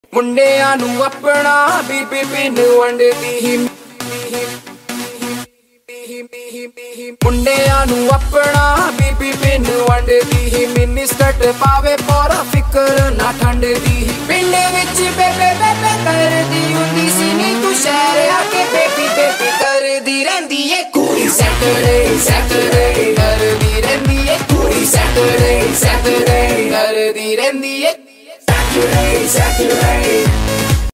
ਮੁੰਡਿਆਂ ਨੂੰ ਆਪਣਾ ਬੀਬੀ ਪਿੰਡ ਵੰਡਦੀ ਹੀ ਮੁੰਡਿਆਂ ਨੂੰ ਆਪਣਾ ਬੀਬੀ ਪਿੰਡ ਵੰਡਦੀ ਹੀ ਮਿੰਨੀ ਸਕਰਟ ਪਾਵੇ ਪੂਰਾ ਫਿਕਰ ਨਾ ਠੰਡ ਦੀ ਪਿੰਡ ਵਿੱਚ ਬੇਬੇ ਬੇਬੇ ਕਰਦੀ ਹੁੰਦੀ ਸੀ ਨੀ ਤੂੰ ਸ਼ਹਿਰ ਆ ਕੇ ਬੇਬੀ ਬੇਬੀ ਕਰਦੀ ਰਹਿੰਦੀ ਏ ਕੁੜੀ ਸੈਟਰਡੇ ਸੈਟਰਡੇ ਕਰਦੀ ਰਹਿੰਦੀ ਏ ਕੁੜੀ ਸੈਟਰਡੇ ਸੈਟਰਡੇ ਕਰਦੀ ਰਹਿੰਦੀ ਏ Saturday, Saturday